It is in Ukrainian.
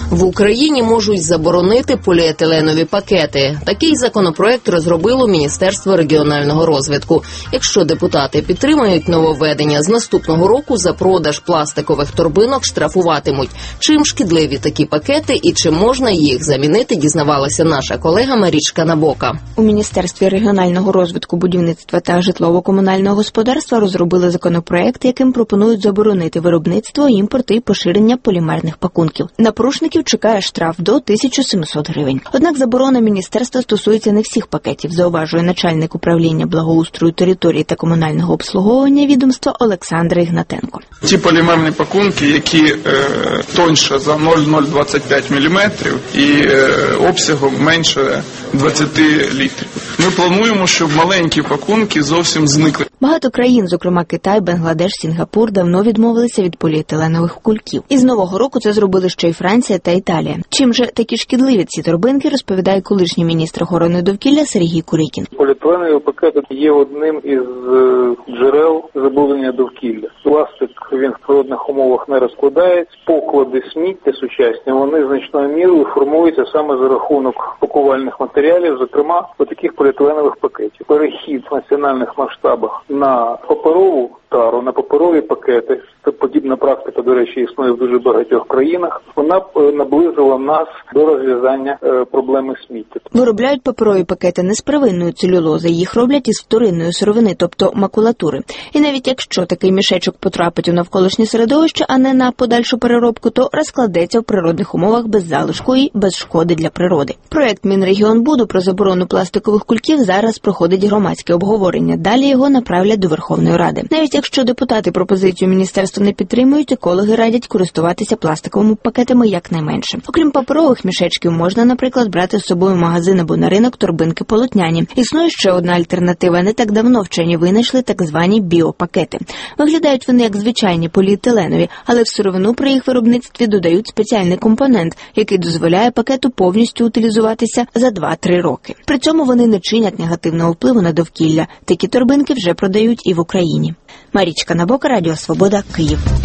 В Україні можуть заборонити поліетиленові пакети. Такий законопроект розробило Міністерство регіонального розвитку. Якщо депутати підтримають нововведення, з наступного року за продаж пластикових торбинок штрафуватимуть. Чим шкідливі такі пакети і чи можна їх замінити, дізнавалася наша колега Марічка Набока. У Міністерстві регіонального розвитку, будівництва та житлово-комунального господарства розробили законопроект, яким пропонують заборонити виробництво, імпорт і поширення полімерних пакунків. На порушників чекає штраф до 1700 гривень. Однак заборона міністерства стосується не всіх пакетів, зауважує начальник управління благоустрою території та комунального обслуговування відомства Олександр Ігнатенко. Ті полімерні пакунки, які тоньше за 0,025 мм і обсягом менше 20 літрів. Ми плануємо, щоб маленькі пакунки зовсім зникли. Багато країн, зокрема Китай, Бангладеш, Сінгапур, давно відмовилися від поліетиленових кульків. І з нового року це зробили ще й Франція та Італія. Чим же такі шкідливі ці торбинки, розповідає колишній міністр охорони довкілля Сергій Курикін. Поліетиленові пакети є одним із джерел забруднення довкілля. Пластик, він в природних умовах не розкладається. Поклади сміття сучасні, вони значною мірою формуються саме за рахунок пакувальних матеріалів, зокрема, таких поліетиленових пакетів. Перехід в національних масштабах на паперову тару, на паперові пакети, подібна практика, до речі, існує в дуже багатьох країнах, вона наблизила нас до розв'язання проблеми сміття. Виробляють паперові пакети не з первинної целюлози, їх роблять із вторинної сировини, тобто макулатури. І навіть якщо такий мішечок потрапить у навколишнє середовище, а не на подальшу переробку, то розкладеться в природних умовах без залишку і без шкоди для природи. Проект Мінрегіонбуду про заборону пластикових кульків зараз проходить громадське обговорення. Далі його направлять до Верховної Ради. Навіть якщо депутати пропозицію міністерства не підтримують, екологи радять користуватися пластиковими пакетами якнайменше. Окрім паперових мішечків, можна, наприклад, брати з собою в магазин або на ринок торбинки полотняні. Існує ще одна альтернатива. Не так давно вчені винайшли так звані біопакети. Виглядають вони як звичайні поліетиленові, але в сировину при їх виробництві додають спеціальний компонент, який дозволяє пакету повністю утилізуватися за 2-3 роки. При цьому вони не чинять негативного впливу на довкілля. Такі торбинки вже продають і в Україні. Марічка Набока, Радіо Свобода, Київ.